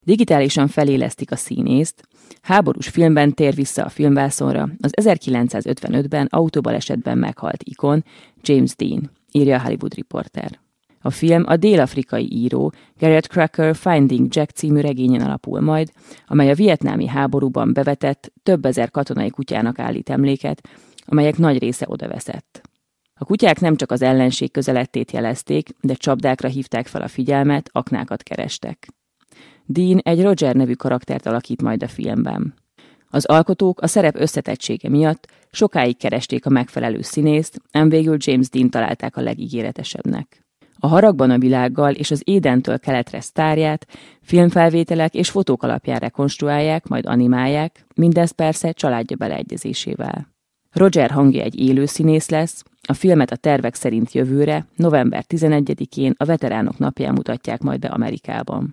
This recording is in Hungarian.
Digitálisan felélesztik a színészt, háborús filmben tér vissza a filmvászonra az 1955-ben autóbalesetben meghalt ikon James Dean, írja a Hollywood Reporter. A film a dél-afrikai író Garrett Cracker Finding Jack című regényen alapul majd, amely a vietnámi háborúban bevetett több ezer katonai kutyának állít emléket, amelyek nagy része odaveszett. A kutyák nem csak az ellenség közelettét jelezték, de csapdákra hívták fel a figyelmet, aknákat kerestek. Dean egy Roger nevű karaktert alakít majd a filmben. Az alkotók a szerep összetettsége miatt sokáig keresték a megfelelő színészt, ám végül James Dean találták a legígéretesebbnek. A Haragban a világgal és az Édentől keletre sztárját filmfelvételek és fotók alapján rekonstruálják, majd animálják, mindez persze családja beleegyezésével. Roger hangja egy élő színész lesz, a filmet a tervek szerint jövőre, november 11-én a Veteránok napján mutatják majd be Amerikában.